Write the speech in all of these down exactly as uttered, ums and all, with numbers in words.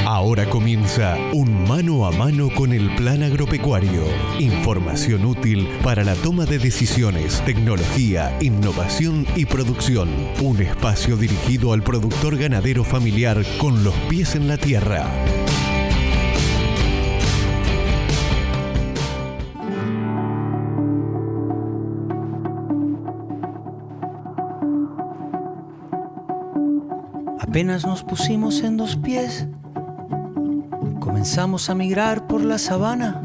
Ahora comienza un mano a mano con el Plan Agropecuario. Información útil para la toma de decisiones, tecnología, innovación y producción. Un espacio dirigido al productor ganadero familiar con los pies en la tierra. Apenas nos pusimos en dos pies, comenzamos a migrar por la sabana,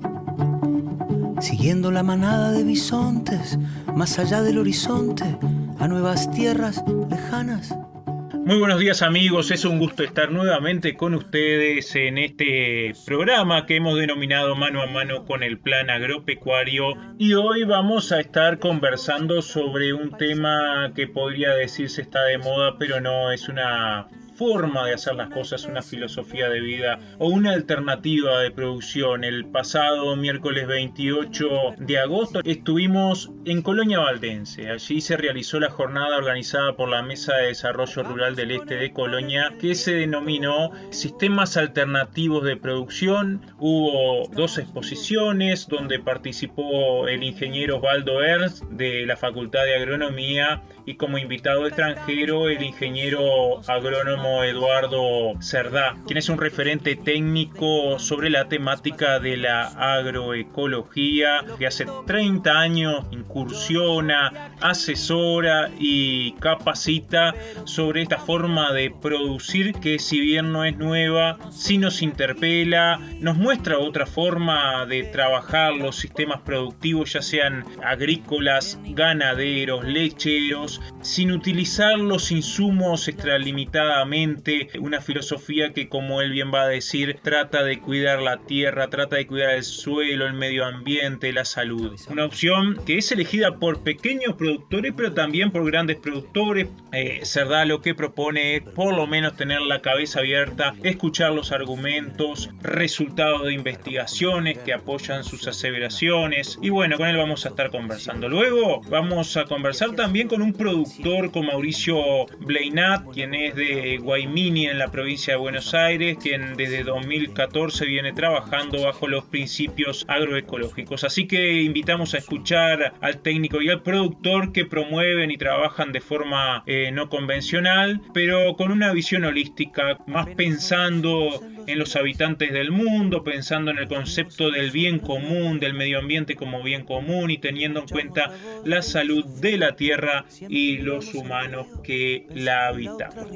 siguiendo la manada de bisontes, más allá del horizonte, a nuevas tierras lejanas. Muy buenos días amigos, es un gusto estar nuevamente con ustedes en este programa que hemos denominado Mano a Mano con el Plan Agropecuario, y hoy vamos a estar conversando sobre un tema que podría decirse está de moda, pero no, es una forma de hacer las cosas, una filosofía de vida o una alternativa de producción. El pasado miércoles veintiocho de agosto estuvimos en Colonia Valdense. Allí se realizó la jornada organizada por la Mesa de Desarrollo Rural del Este de Colonia, que se denominó Sistemas Alternativos de Producción. Hubo dos exposiciones donde participó el ingeniero Osvaldo Ernst de la Facultad de Agronomía y como invitado extranjero el ingeniero agrónomo Eduardo Cerdá, quien es un referente técnico sobre la temática de la agroecología, que hace treinta años incursiona, asesora y capacita sobre esta forma de producir que, si bien no es nueva, sí nos interpela, nos muestra otra forma de trabajar los sistemas productivos, ya sean agrícolas, ganaderos, lecheros, sin utilizar los insumos extralimitadamente. Una filosofía que, como él bien va a decir, trata de cuidar la tierra, trata de cuidar el suelo, el medio ambiente, la salud. Una opción que es elegida por pequeños productores, pero también por grandes productores. Eh, Cerdá lo que propone es por lo menos tener la cabeza abierta, escuchar los argumentos, resultados de investigaciones que apoyan sus aseveraciones. Y bueno, con él vamos a estar conversando. Luego vamos a conversar también con un productor, con Mauricio Bleinat, quien es de Guaymini en la provincia de Buenos Aires, quien desde dos mil catorce viene trabajando bajo los principios agroecológicos. Así que invitamos a escuchar al técnico y al productor que promueven y trabajan de forma eh, no convencional, pero con una visión holística, más pensando en los habitantes del mundo, pensando en el concepto del bien común, del medio ambiente como bien común y teniendo en cuenta la salud de la tierra y los humanos que la habitamos.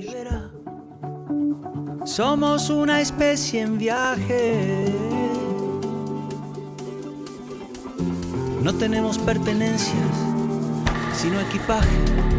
Somos una especie en viaje. No tenemos pertenencias, sino equipaje.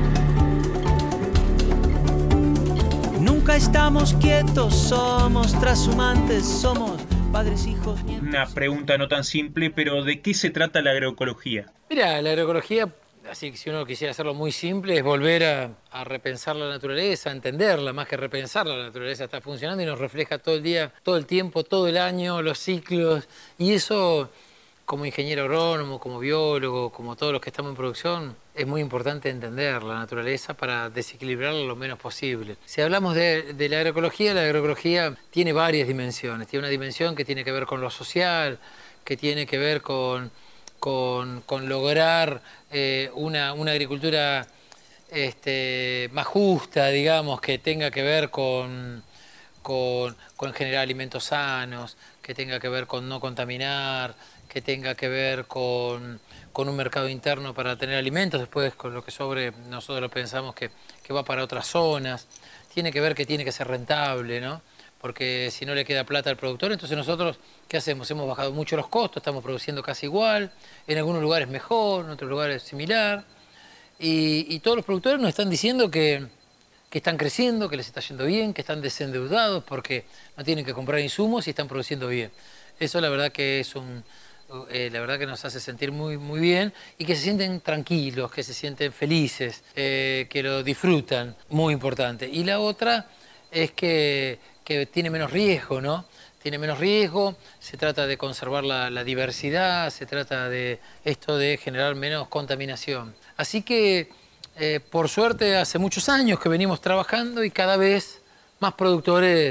Nunca estamos quietos, somos trashumantes, somos padres, hijos, nietos. Una pregunta no tan simple, pero ¿de qué se trata la agroecología? Mira, la agroecología, así que si uno quisiera hacerlo muy simple, es volver a, a repensar la naturaleza, a entenderla, más que repensarla. La naturaleza está funcionando y nos refleja todo el día, todo el tiempo, todo el año, los ciclos. Y eso, como ingeniero agrónomo, como biólogo, como todos los que estamos en producción, es muy importante entender la naturaleza para desequilibrarla lo menos posible. Si hablamos de, de la agroecología, la agroecología tiene varias dimensiones. Tiene una dimensión que tiene que ver con lo social, que tiene que ver con... Con, con lograr eh, una, una agricultura este, más justa, digamos, que tenga que ver con, con, con generar alimentos sanos, que tenga que ver con no contaminar, que tenga que ver con, con un mercado interno para tener alimentos, después con lo que sobre nosotros pensamos que, que va para otras zonas. Tiene que ver que tiene que ser rentable, ¿no? Porque si no le queda plata al productor, entonces nosotros, ¿qué hacemos? Hemos bajado mucho los costos, estamos produciendo casi igual, en algunos lugares mejor, en otros lugares similar, y, y todos los productores nos están diciendo que, que están creciendo, que les está yendo bien, que están desendeudados porque no tienen que comprar insumos y están produciendo bien. Eso la verdad que es un... Eh, la verdad que nos hace sentir muy, muy bien y que se sienten tranquilos, que se sienten felices, eh, que lo disfrutan, muy importante. Y la otra es que, que tiene menos riesgo, ¿no? Tiene menos riesgo, se trata de conservar la, la diversidad, se trata de esto de generar menos contaminación. Así que, eh, por suerte, hace muchos años que venimos trabajando y cada vez más productores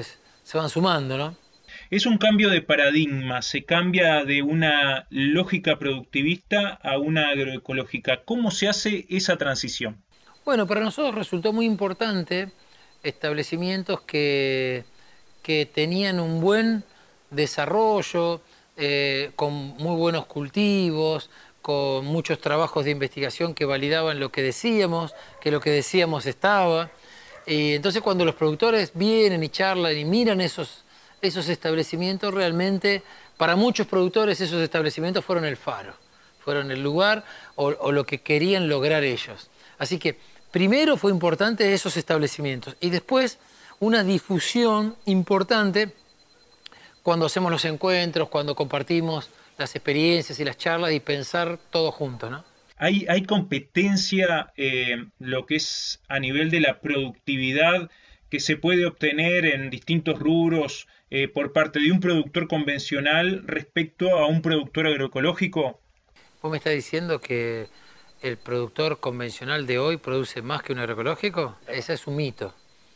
se van sumando, ¿no? Es un cambio de paradigma, se cambia de una lógica productivista a una agroecológica. ¿Cómo se hace esa transición? Bueno, para nosotros resultó muy importante establecimientos que, que tenían un buen desarrollo, eh, con muy buenos cultivos, con muchos trabajos de investigación que validaban lo que decíamos, que lo que decíamos estaba. Y entonces cuando los productores vienen y charlan y miran esos, esos establecimientos, realmente para muchos productores esos establecimientos fueron el faro, fueron el lugar o, o lo que querían lograr ellos. Así que primero fue importante esos establecimientos y después una difusión importante cuando hacemos los encuentros, cuando compartimos las experiencias y las charlas y pensar todo juntos, ¿no? ¿Hay, hay competencia, eh, lo que es a nivel de la productividad que se puede obtener en distintos rubros eh, por parte de un productor convencional respecto a un productor agroecológico? ¿Vos me estás diciendo que el productor convencional de hoy produce más que un agroecológico? Ese es un mito.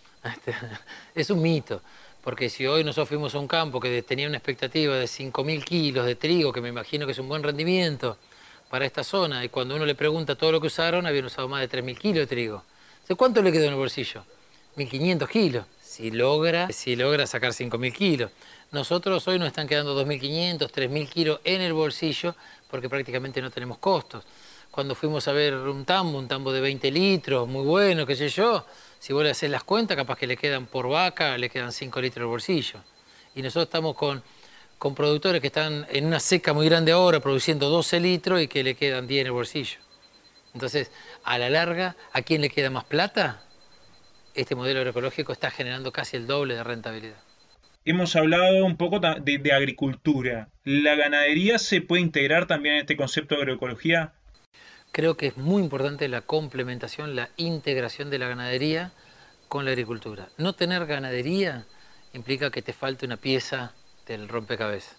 Es un mito. Porque si hoy nosotros fuimos a un campo que tenía una expectativa de cinco mil kilos de trigo, que me imagino que es un buen rendimiento para esta zona, y cuando uno le pregunta todo lo que usaron, habían usado más de tres mil kilos de trigo. Entonces, ¿cuánto le quedó en el bolsillo? mil quinientos kilos. Si logra, si logra sacar cinco mil kilos. Nosotros hoy nos están quedando dos mil quinientos, tres mil kilos en el bolsillo porque prácticamente no tenemos costos. Cuando fuimos a ver un tambo, un tambo de veinte litros, muy bueno, qué sé yo, si vos le haces las cuentas, capaz que le quedan por vaca, le quedan cinco litros en el bolsillo. Y nosotros estamos con, con productores que están en una seca muy grande ahora, produciendo doce litros y que le quedan diez en el bolsillo. Entonces, a la larga, ¿a quién le queda más plata? Este modelo agroecológico está generando casi el doble de rentabilidad. Hemos hablado un poco de, de agricultura. ¿La ganadería se puede integrar también en este concepto de agroecología? Creo que es muy importante la complementación, la integración de la ganadería con la agricultura. No tener ganadería implica que te falte una pieza del rompecabezas.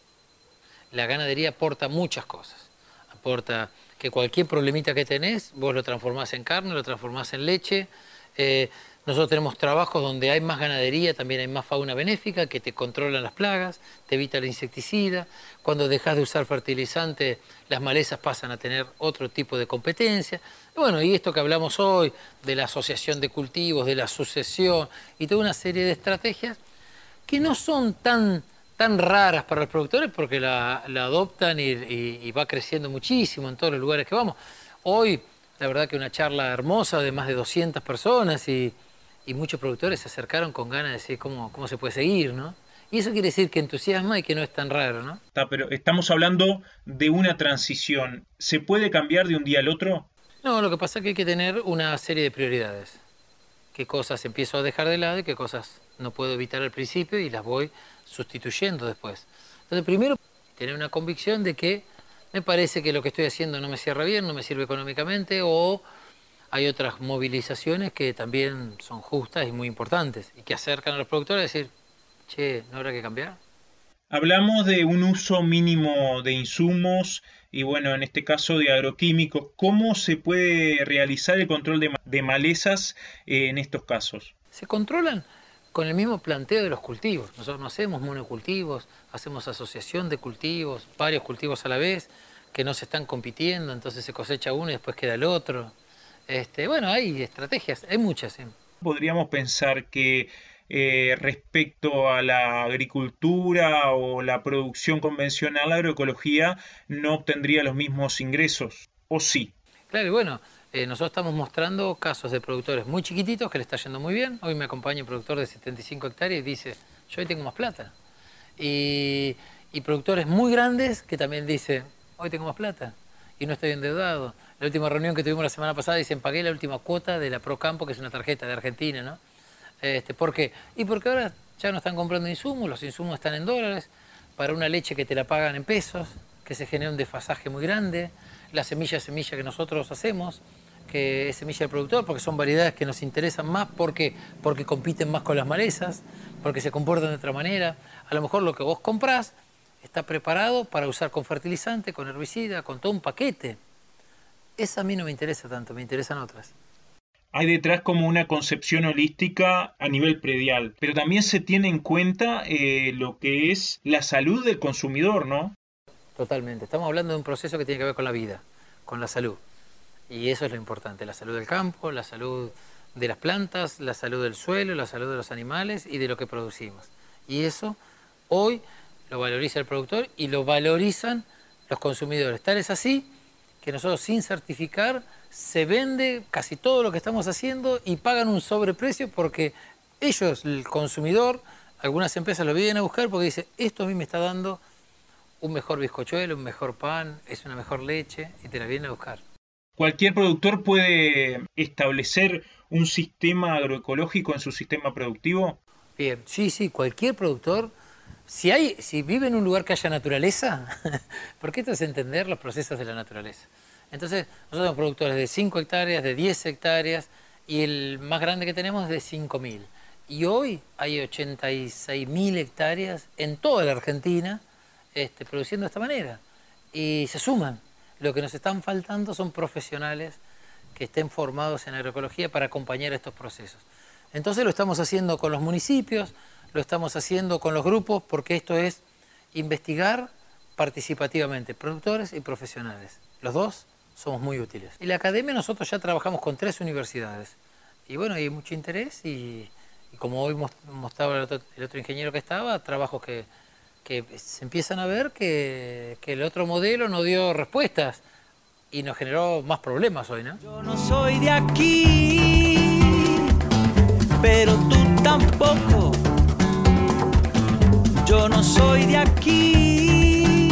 La ganadería aporta muchas cosas. Aporta que cualquier problemita que tenés, vos lo transformás en carne, lo transformás en leche. Eh, nosotros tenemos trabajos donde hay más ganadería, también hay más fauna benéfica que te controlan las plagas, te evita el insecticida. Cuando dejas de usar fertilizante, las malezas pasan a tener otro tipo de competencia. Y bueno, y esto que hablamos hoy, de la asociación de cultivos, de la sucesión y toda una serie de estrategias que no son tan, tan raras para los productores porque la, la adoptan y, y, y va creciendo muchísimo en todos los lugares que vamos. Hoy, la verdad que una charla hermosa de más de doscientas personas y, y muchos productores se acercaron con ganas de decir cómo, cómo se puede seguir, ¿no? Y eso quiere decir que entusiasma y que no es tan raro, ¿no? Está, pero estamos hablando de una transición. ¿Se puede cambiar de un día al otro? No, lo que pasa es que hay que tener una serie de prioridades. Qué cosas empiezo a dejar de lado y qué cosas no puedo evitar al principio y las voy sustituyendo después. Entonces, primero, tener una convicción de que me parece que lo que estoy haciendo no me cierra bien, no me sirve económicamente, o hay otras movilizaciones que también son justas y muy importantes y que acercan a los productores a decir, che, ¿no habrá que cambiar? Hablamos de un uso mínimo de insumos y bueno, en este caso de agroquímicos. ¿Cómo se puede realizar el control de, de malezas eh, en estos casos? Se controlan con el mismo planteo de los cultivos. Nosotros no hacemos monocultivos, hacemos asociación de cultivos, varios cultivos a la vez, que no se están compitiendo, entonces se cosecha uno y después queda el otro. Este, bueno, hay estrategias, hay muchas. ¿Sí? Podríamos pensar que eh, respecto a la agricultura o la producción convencional, la agroecología no obtendría los mismos ingresos, ¿o sí? Claro, y bueno, eh, nosotros estamos mostrando casos de productores muy chiquititos que le está yendo muy bien. Hoy me acompaña un productor de setenta y cinco hectáreas y dice, yo hoy tengo más plata. Y, y productores muy grandes que también dicen, hoy tengo más plata y no estoy endeudado. La última reunión que tuvimos la semana pasada dicen, pagué la última cuota de la Procampo, que es una tarjeta de Argentina, ¿no? Este, ¿Por qué? Y porque ahora ya no están comprando insumos, los insumos están en dólares, para una leche que te la pagan en pesos, que se genera un desfasaje muy grande, la semilla semilla que nosotros hacemos, que es semilla del productor, porque son variedades que nos interesan más, porque, porque compiten más con las malezas, porque se comportan de otra manera. A lo mejor lo que vos comprás está preparado para usar con fertilizante, con herbicida, con todo un paquete. Esa a mí no me interesa tanto, me interesan otras. hay detrás como una concepción holística a nivel predial, pero también se tiene en cuenta eh, lo que es la salud del consumidor, ¿no? Totalmente. Estamos hablando de un proceso que tiene que ver con la vida, con la salud. Y eso es lo importante, la salud del campo, la salud de las plantas, la salud del suelo, la salud de los animales y de lo que producimos. Y eso hoy lo valoriza el productor y lo valorizan los consumidores. Tal es así que nosotros sin certificar se vende casi todo lo que estamos haciendo y pagan un sobreprecio porque ellos, el consumidor, algunas empresas lo vienen a buscar porque dicen, esto a mí me está dando un mejor bizcochuelo, un mejor pan, es una mejor leche y te la vienen a buscar. ¿Cualquier productor puede establecer un sistema agroecológico en su sistema productivo? Bien, sí, sí, cualquier productor. Si, hay, si vive en un lugar que haya naturaleza, porque esto es entender los procesos de la naturaleza. Entonces, nosotros somos productores de cinco hectáreas, de diez hectáreas, y el más grande que tenemos es de cinco mil. Y hoy hay ochenta y seis mil hectáreas en toda la Argentina este, produciendo de esta manera. Y se suman. Lo que nos están faltando son profesionales que estén formados en agroecología para acompañar estos procesos. Entonces lo estamos haciendo con los municipios, lo estamos haciendo con los grupos, porque esto es investigar participativamente, productores y profesionales. Los dos somos muy útiles. En la academia nosotros ya trabajamos con tres universidades. Y bueno, hay mucho interés y, y como hoy mostraba el otro, el otro ingeniero que estaba, trabajos que, que se empiezan a ver que, que el otro modelo no dio respuestas y nos generó más problemas hoy, ¿no? Yo no soy de aquí, pero tú tampoco. Yo no soy de aquí,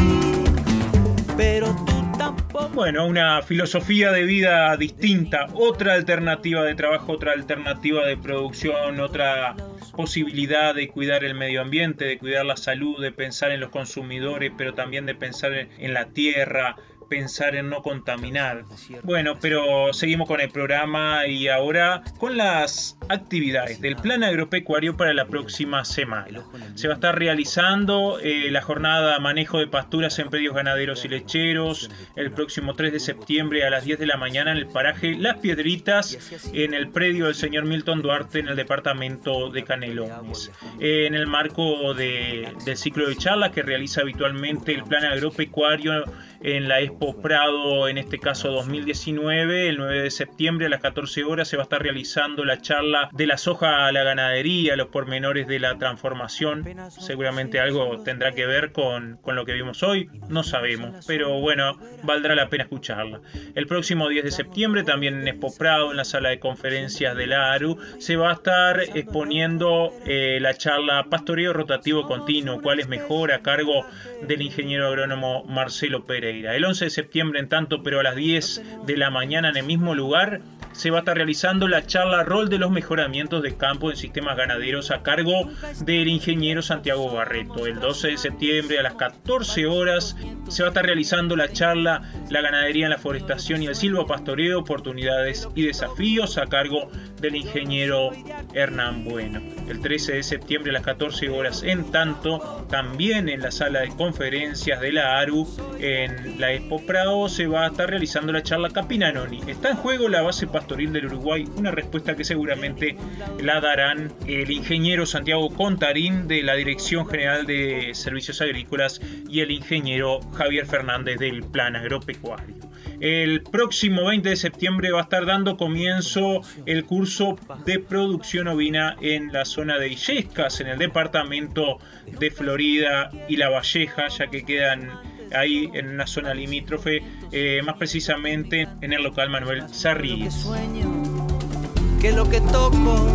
pero tú tampoco. Bueno, una filosofía de vida distinta, otra alternativa de trabajo, otra alternativa de producción, otra posibilidad de cuidar el medio ambiente, de cuidar la salud, de pensar en los consumidores, pero también de pensar en la tierra, pensar en no contaminar. Bueno, pero seguimos con el programa y ahora con las actividades del Plan Agropecuario para la próxima semana. Se va a estar realizando eh, la jornada Manejo de Pasturas en Predios Ganaderos y Lecheros el próximo tres de septiembre a las diez de la mañana en el paraje Las Piedritas, en el predio del señor Milton Duarte en el departamento de Canelones. Eh, en el marco de, del ciclo de charlas que realiza habitualmente el Plan Agropecuario en la Expo Prado, en este caso dos mil diecinueve, el nueve de septiembre a las catorce horas se va a estar realizando la charla de la soja a la ganadería, los pormenores de la transformación. Seguramente algo tendrá que ver con, con lo que vimos hoy, no sabemos, pero bueno, valdrá la pena escucharla. El próximo diez de septiembre, también en Expo Prado, en la sala de conferencias de la ARU, se va a estar exponiendo eh, la charla Pastoreo Rotativo Continuo, cuál es mejor, a cargo del ingeniero agrónomo Marcelo Pérez. El once de septiembre, en tanto, pero a las diez de la mañana en el mismo lugar, se va a estar realizando la charla Rol de los mejoramientos de campo en sistemas ganaderos a cargo del ingeniero Santiago Barreto. El doce de septiembre a las catorce horas se va a estar realizando la charla La ganadería en la forestación y el silvopastoreo, oportunidades y desafíos a cargo del ingeniero Hernán Bueno. El trece de septiembre a las catorce horas, en tanto, también en la sala de conferencias de la ARU, en la Expo Prado, se va a estar realizando la charla Capinanoni. Está en juego la base pastoril del Uruguay, una respuesta que seguramente la darán el ingeniero Santiago Contarín de la Dirección General de Servicios Agrícolas y el ingeniero Javier Fernández del Plan Agropecuario. El próximo veinte de septiembre va a estar dando comienzo el curso de producción ovina en la zona de Illescas, en el departamento de Florida y La Valleja, ya que quedan ahí en una zona limítrofe, eh, más precisamente en el local Manuel Sarríes. Sueño que lo que toco,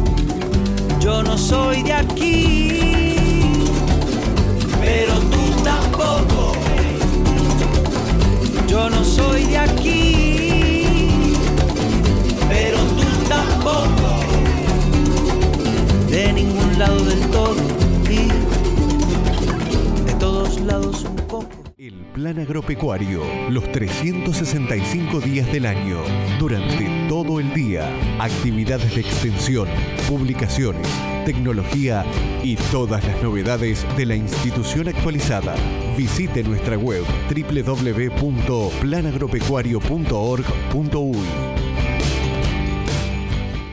yo no soy de aquí, pero tú tampoco. Yo no soy de aquí, pero tú tampoco. De ningún lado del todo y de todos lados un poco. El Plan Agropecuario, los trescientos sesenta y cinco días del año, durante todo el día, actividades de extensión, publicaciones, tecnología y todas las novedades de la institución actualizada. Visite nuestra web doble u doble u doble u punto plan agropecuario punto org punto u y.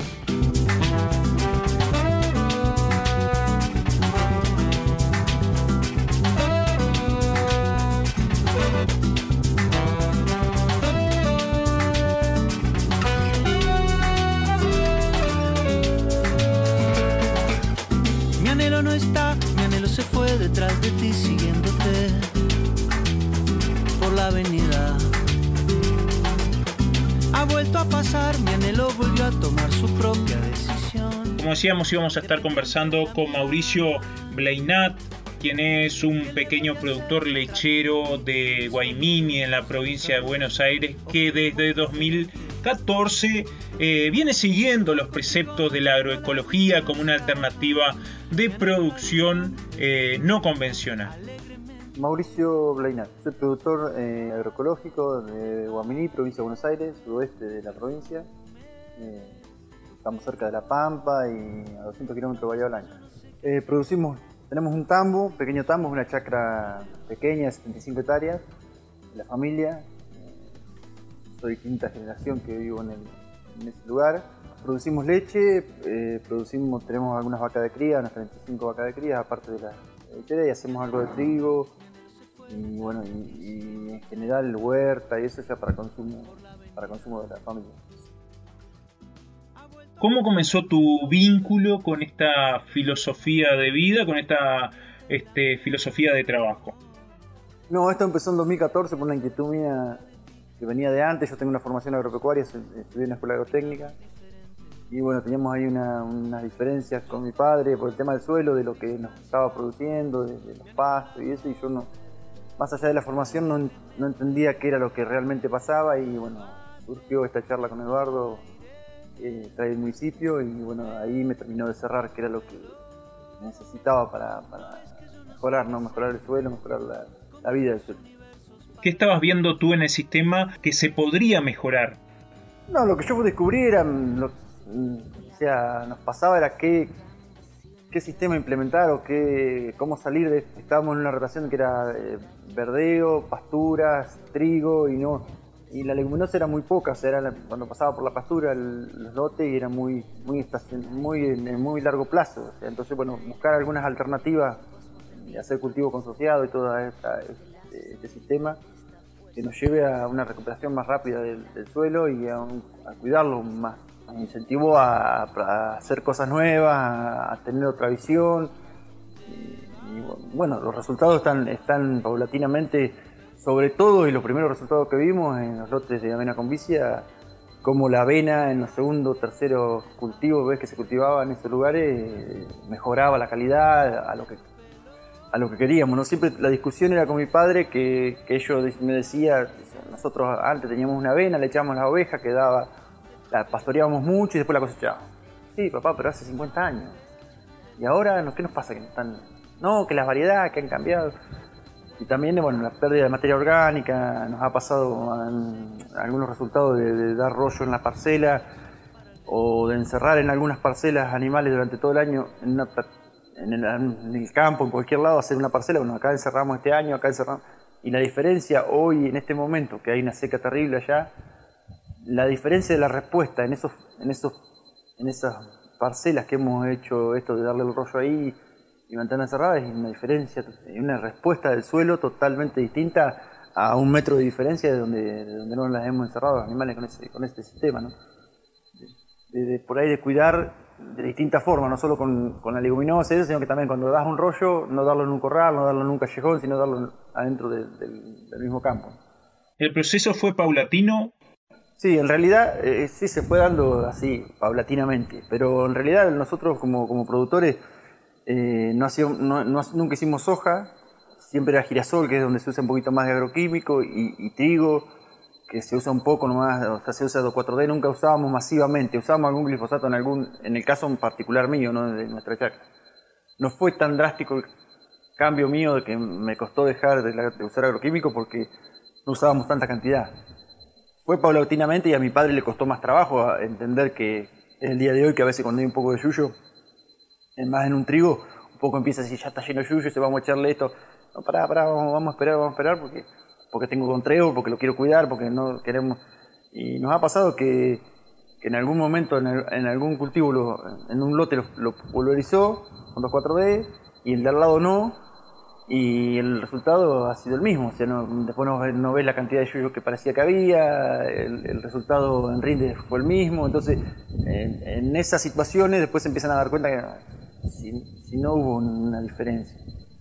se fue detrás de ti siguiéndote por la avenida. Ha vuelto a pasar, mi anhelo volvió a tomar su propia decisión. Como decíamos, íbamos a estar conversando con Mauricio Bleinat, quien es un pequeño productor lechero de Guaymini, en la provincia de Buenos Aires, que desde dos mil catorce eh, viene siguiendo los preceptos de la agroecología como una alternativa de producción eh, no convencional. Mauricio Bleinat, soy productor eh, agroecológico de Guaymini, provincia de Buenos Aires, sudoeste de la provincia. Eh, estamos cerca de La Pampa y a doscientos kilómetros de Bahía Blanca. Eh, producimos, tenemos un tambo, un pequeño tambo, una chacra pequeña de setenta y cinco hectáreas, de la familia. Eh, soy quinta generación que vivo en, el, en ese lugar. Producimos leche, eh, producimos, tenemos algunas vacas de cría, unas treinta y cinco vacas de cría, aparte de la lechera, y hacemos algo de trigo. Y bueno, y, y en general huerta y eso ya para consumo, para consumo de la familia. ¿Cómo comenzó tu vínculo con esta filosofía de vida, con esta este, filosofía de trabajo? No, esto empezó en dos mil catorce por una inquietud mía que venía de antes. Yo tengo una formación agropecuaria, estudié en la escuela agrotécnica. Y bueno, teníamos ahí una, unas diferencias con mi padre por el tema del suelo, de lo que nos estaba produciendo, de, de los pastos y eso, y yo no, más allá de la formación no, no entendía qué era lo que realmente pasaba, y bueno, surgió esta charla con Eduardo, eh, trae el municipio, y bueno, ahí me terminó de cerrar qué era lo que necesitaba para, para mejorar, ¿no? Mejorar el suelo, mejorar la, la vida del suelo. ¿Qué estabas viendo tú en el sistema que se podría mejorar? No, lo que yo descubrí era, lo, o sea, nos pasaba era qué, qué sistema implementar o qué, cómo salir de, estábamos en una relación que era eh, verdeo, pasturas, trigo, y no, y la leguminosa era muy poca, o sea, era la, cuando pasaba por la pastura el, los lotes, y era muy, muy, estacion, muy en muy largo plazo, o sea, entonces bueno, buscar algunas alternativas y hacer cultivo consociado y todo esta, este, este sistema que nos lleve a una recuperación más rápida del, del suelo y a, un, a cuidarlo más. Me incentivó a, a hacer cosas nuevas, a, a tener otra visión. Y, y bueno, los resultados están, están paulatinamente, sobre todo, y los primeros resultados que vimos en los lotes de avena con vicia, como la avena en los segundos, terceros cultivos, ves que se cultivaba en esos lugares, mejoraba la calidad a lo que a lo que queríamos, ¿no? Siempre la discusión era con mi padre, que, que ellos me decía, nosotros antes teníamos una avena, le echábamos la oveja, que daba, la pastoreábamos mucho y después la cosechábamos. Sí, papá, pero hace cincuenta años. Y ahora, ¿qué nos pasa? Que están, no, que las variedades que han cambiado. Y también, bueno, la pérdida de materia orgánica, nos ha pasado en, algunos resultados de, de dar rollo en la parcela, o de encerrar en algunas parcelas animales durante todo el año en una En el, en el campo, en cualquier lado, hacer una parcela. Bueno, acá encerramos este año, acá encerramos. Y la diferencia hoy, en este momento, que hay una seca terrible allá, la diferencia de la respuesta en esos, en esos, en esas parcelas que hemos hecho esto de darle el rollo ahí y mantenerla encerrada, es una diferencia, una respuesta del suelo totalmente distinta a un metro de diferencia de donde, de donde no las hemos encerrado los animales con, ese, con este sistema, ¿no? De, de, por ahí de cuidar de distintas formas, no solo con, con la leguminosa, sino que también cuando das un rollo, no darlo en un corral, no darlo en un callejón, sino darlo adentro de, de, del mismo campo. ¿El proceso fue paulatino? Sí, en realidad eh, sí se fue dando así, paulatinamente, pero en realidad nosotros como, como productores eh, no, hacíamos, no, no nunca hicimos soja, siempre era girasol, que es donde se usa un poquito más de agroquímico, y, y trigo, que se usa un poco nomás, o sea, se usa dos cuatro D, nunca usábamos masivamente, usábamos algún glifosato en algún, en el caso en particular mío, ¿no? De nuestra chacra. No fue tan drástico el cambio mío de que me costó dejar de, la, de usar agroquímico porque no usábamos tanta cantidad. Fue paulatinamente, y a mi padre le costó más trabajo entender que el día de hoy, que a veces cuando hay un poco de yuyo, más en un trigo, un poco empieza a decir, ya está lleno de yuyo, se vamos a echarle esto. No, pará, pará, vamos, vamos a esperar, vamos a esperar, porque... porque tengo contreo, porque lo quiero cuidar, porque no queremos... Y nos ha pasado que, que en algún momento, en, el, en algún cultivo, lo, en un lote lo, lo pulverizó con dos cuatro D, y el de al lado no, y el resultado ha sido el mismo. O sea, no, después no, no ves la cantidad de yuyo que parecía que había, el, el resultado en rinde fue el mismo. Entonces, en, en esas situaciones después se empiezan a dar cuenta que si, si no hubo una diferencia.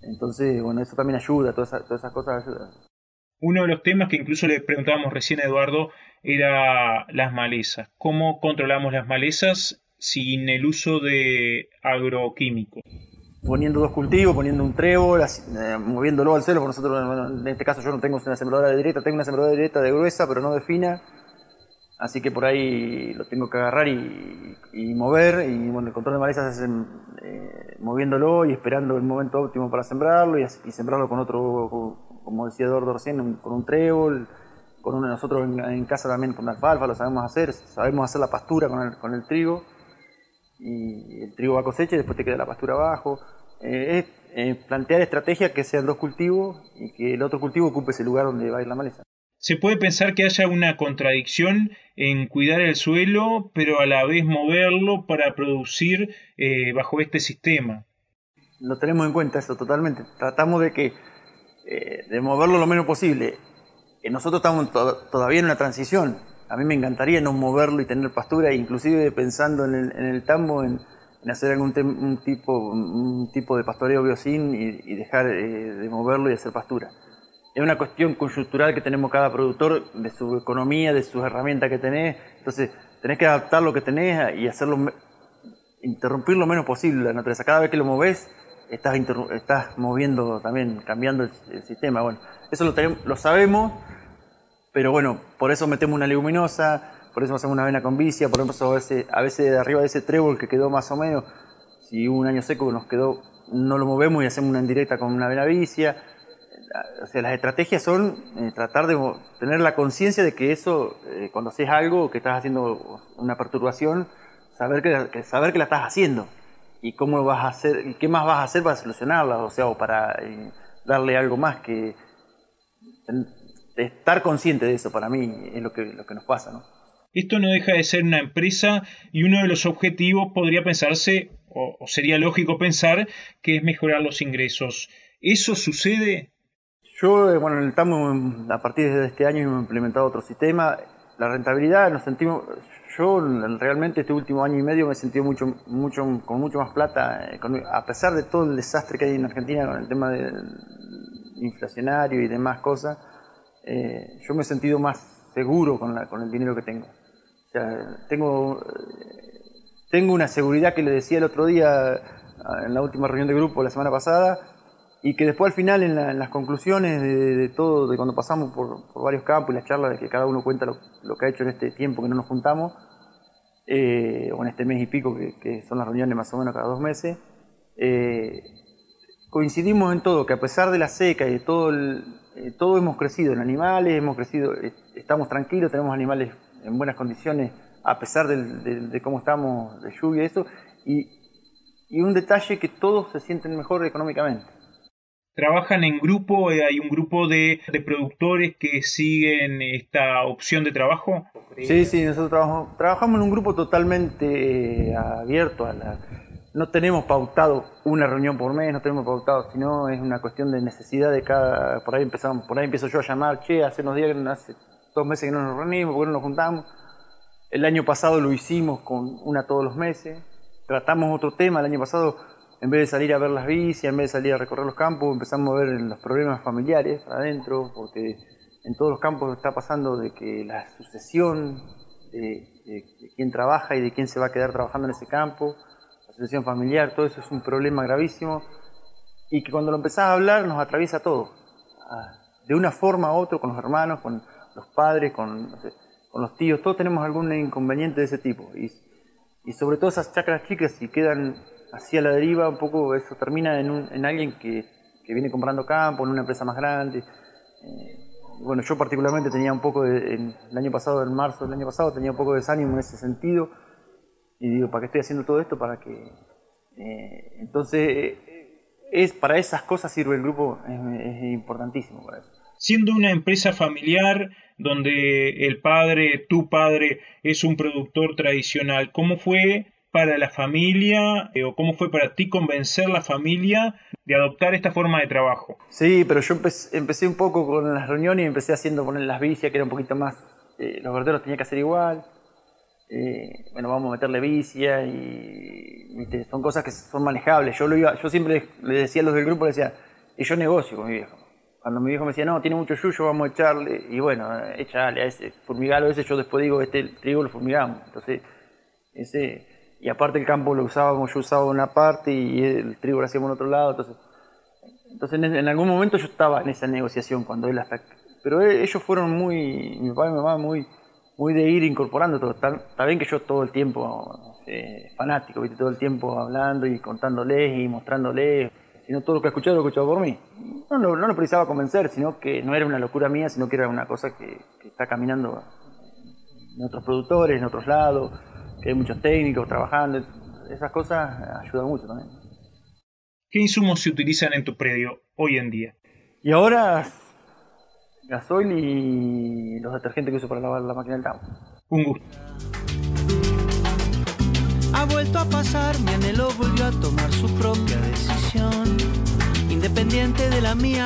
Entonces, bueno, eso también ayuda, todas esas, todas esas cosas ayudan. Uno de los temas que incluso le preguntábamos recién a Eduardo era las malezas. ¿Cómo controlamos las malezas sin el uso de agroquímicos? Poniendo dos cultivos, poniendo un trébol, así, eh, moviéndolo al suelo, porque nosotros, bueno, en este caso yo no tengo una sembradora directa, tengo una sembradora directa de gruesa, pero no de fina, así que por ahí lo tengo que agarrar y, y mover, y bueno, el control de malezas es eh, moviéndolo y esperando el momento óptimo para sembrarlo, y, y sembrarlo con otro, como decía Eduardo recién, con un trébol, con una, nosotros en, en casa también con alfalfa, lo sabemos hacer, sabemos hacer la pastura con el, con el trigo, y el trigo va a cosecha y después te queda la pastura abajo. Eh, es eh, plantear estrategias que sean dos cultivos y que el otro cultivo ocupe ese lugar donde va a ir la maleza. Se puede pensar que haya una contradicción en cuidar el suelo, pero a la vez moverlo para producir eh, bajo este sistema. Lo tenemos en cuenta eso totalmente. Tratamos de que eh, de moverlo lo menos posible. Eh, nosotros estamos to todavía en una transición. A mí me encantaría no moverlo y tener pastura, inclusive pensando en el, en el tambo, en, en hacer algún un tipo, un tipo de pastoreo biosín y, y dejar eh, de moverlo y hacer pastura. Es una cuestión coyuntural que tenemos cada productor, de su economía, de sus herramientas que tenés. Entonces, tenés que adaptar lo que tenés y hacerlo, interrumpir lo menos posible la naturaleza. Cada vez que lo movés, estás, estás moviendo también, cambiando el, el sistema. Bueno, eso lo, tenemos, lo sabemos. Pero bueno, por eso metemos una leguminosa, por eso hacemos una avena con vicia, por eso a veces, a veces de arriba de ese trébol que quedó más o menos, si hubo un año seco nos quedó, no lo movemos y hacemos una indirecta con una avena vicia. O sea, las estrategias son eh, tratar de tener la conciencia de que eso, eh, cuando haces algo, que estás haciendo una perturbación, saber que, que, saber que la estás haciendo y cómo vas a hacer, y qué más vas a hacer para solucionarla, o sea, o para eh, darle algo más que... Estar consciente de eso para mí es lo que, lo que nos pasa, ¿no? Esto no deja de ser una empresa y uno de los objetivos podría pensarse, o, o sería lógico pensar, que es mejorar los ingresos. ¿Eso sucede? Yo, bueno, en el Tambo, a partir de este año hemos implementado otro sistema. La rentabilidad, nos sentimos, yo realmente este último año y medio me he sentido mucho, mucho, con mucho más plata, con, a pesar de todo el desastre que hay en Argentina con el tema del inflacionario y demás cosas. Eh, yo me he sentido más seguro con, la, con el dinero que tengo. O sea, tengo, eh, tengo una seguridad que le decía el otro día en la última reunión de grupo la semana pasada, y que después al final en, la, en las conclusiones de, de todo, de cuando pasamos por, por varios campos y las charlas de que cada uno cuenta lo, lo que ha hecho en este tiempo que no nos juntamos, eh, o en este mes y pico que, que son las reuniones más o menos cada dos meses, eh, coincidimos en todo, que a pesar de la seca y de todo el... Eh, todo hemos crecido en animales, hemos crecido, eh, estamos tranquilos, tenemos animales en buenas condiciones a pesar del, de, de cómo estamos de lluvia y eso, y, y un detalle que todos se sienten mejor económicamente. ¿Trabajan en grupo? ¿Hay un grupo de, de productores que siguen esta opción de trabajo? Sí, sí, nosotros trabajamos, trabajamos en un grupo totalmente eh, abierto a la... No tenemos pautado una reunión por mes, no tenemos pautado, sino es una cuestión de necesidad de cada... Por ahí empezamos, por ahí empiezo yo a llamar, che, hace unos días, hace dos meses que no nos reunimos, ¿por qué no nos juntamos? El año pasado lo hicimos con una todos los meses, tratamos otro tema, el año pasado, en vez de salir a ver las bicis, en vez de salir a recorrer los campos, empezamos a ver los problemas familiares adentro, porque en todos los campos está pasando de que la sucesión de, de, de quién trabaja y de quién se va a quedar trabajando en ese campo, sucesión familiar, todo eso es un problema gravísimo y que cuando lo empezás a hablar nos atraviesa todo, de una forma u otra, con los hermanos, con los padres, con, no sé, con los tíos, todos tenemos algún inconveniente de ese tipo y, y sobre todo esas chacras chicas, si quedan así a la deriva, un poco eso termina en, un, en alguien que, que viene comprando campo, en una empresa más grande. Eh, bueno, yo particularmente tenía un poco de, en, el año pasado, en marzo del año pasado, tenía un poco de desánimo en ese sentido. Y digo, ¿para qué estoy haciendo todo esto? Para que... Eh, entonces, eh, es, para esas cosas sirve el grupo, es, es importantísimo para eso. Siendo una empresa familiar donde el padre, tu padre, es un productor tradicional, ¿cómo fue para la familia eh, o cómo fue para ti convencer a la familia de adoptar esta forma de trabajo? Sí, pero yo empecé, empecé un poco con las reuniones y empecé haciendo poner las vicias, que era un poquito más... Eh, los verderos tenía que hacer igual. Eh, bueno, vamos a meterle vicia y ¿viste? Son cosas que son manejables. Yo lo iba, yo siempre le decía a los del grupo, le decía, y yo negocio con mi viejo. Cuando mi viejo me decía, no, tiene mucho yuyo, vamos a echarle, y bueno, echale a ese, fumigalo ese, yo después digo, este el trigo lo fumigamos. Entonces, ese, y aparte el campo lo usábamos, yo usaba una parte y el trigo lo hacíamos en otro lado, entonces, entonces en, en algún momento yo estaba en esa negociación, cuando él hasta, pero ellos fueron muy, mi papá y mi mamá muy, muy de ir incorporando todo. Está, está bien que yo todo el tiempo, eh, fanático, ¿viste? Todo el tiempo hablando y contándoles y mostrándoles, sino todo lo que he escuchado lo he escuchado por mí. No, no, no lo precisaba convencer, sino que no era una locura mía, sino que era una cosa que, que está caminando en otros productores, en otros lados, que hay muchos técnicos trabajando. Esas cosas ayudan mucho también. ¿Qué insumos se utilizan en tu predio hoy en día? Y ahora, gasoil y los detergentes que uso para lavar la máquina del campo. Un gusto. Ha vuelto a pasar, mi anhelo volvió a tomar su propia decisión, independiente de la mía.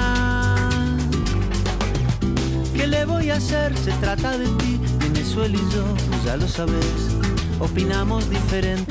¿Qué le voy a hacer? Se trata de ti, Venezuela y yo, ya lo sabes, opinamos diferente.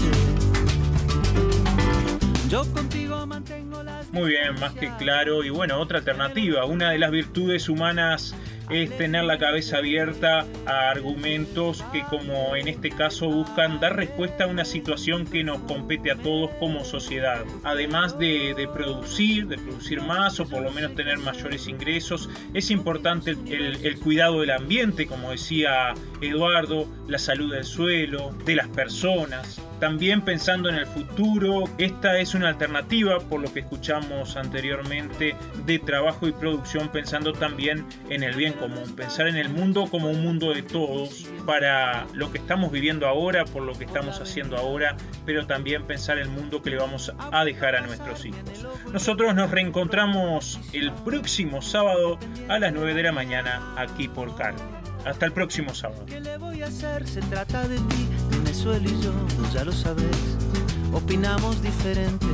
Yo contigo mantengo las... Muy bien, más que claro. Y bueno, otra alternativa, una de las virtudes humanas es tener la cabeza abierta a argumentos que, como en este caso, buscan dar respuesta a una situación que nos compete a todos como sociedad. Además de, de producir, de producir más o por lo menos tener mayores ingresos, es importante el, el, el cuidado del ambiente, como decía Eduardo, la salud del suelo, de las personas. También pensando en el futuro, esta es una alternativa, por lo que escuchamos anteriormente, de trabajo y producción, pensando también en el bien común, pensar en el mundo como un mundo de todos, para lo que estamos viviendo ahora, por lo que estamos haciendo ahora, pero también pensar el mundo que le vamos a dejar a nuestros hijos. Nosotros nos reencontramos el próximo sábado a las nueve de la mañana aquí por Carve. Hasta el próximo sábado. ¿Qué le voy a hacer? Se trata de ti, Venezuela y yo, ya lo sabes, opinamos diferente.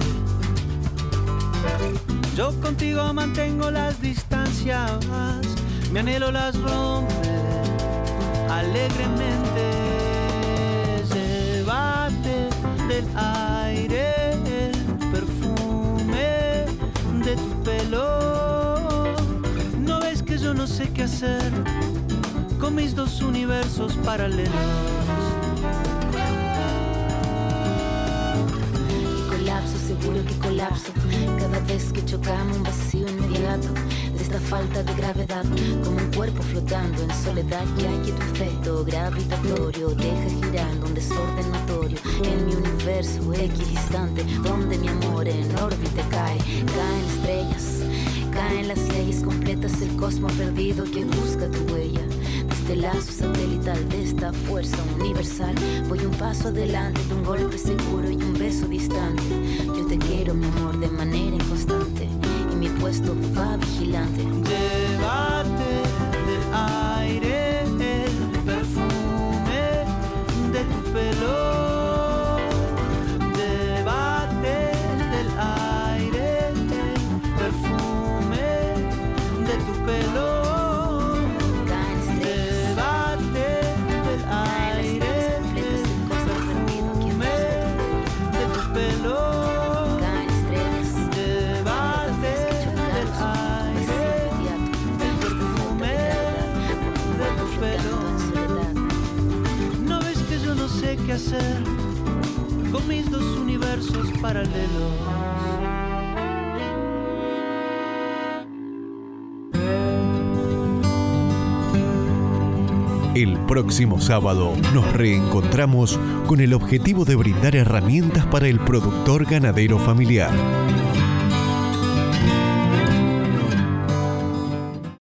Yo contigo mantengo las distancias, mi anhelo las rompe alegremente. Llévate del aire el perfume de tu pelo. ¿No ves que yo no sé qué hacer con mis dos universos paralelos? Que colapso, seguro que colapso. Cada vez que chocamos un vacío inmediato de esta falta de gravedad, como un cuerpo flotando en soledad. Ya que tu efecto gravitatorio deja girando un desorden notorio en mi universo equidistante, donde mi amor en órbita cae. Caen estrellas, caen las leyes completas, el cosmos perdido que busca tu huella. Desde el lazo satelital de esta fuerza universal, voy un paso adelante de un golpe seguro y un beso distante. Yo te quiero, mi amor, de manera inconstante, y mi puesto va vigilante. Llévate del aire el perfume de tu pelo. Llévate del aire el perfume de tu pelo. ¿Qué hacer con mis dos universos paralelos? El próximo sábado nos reencontramos con el objetivo de brindar herramientas para el productor ganadero familiar.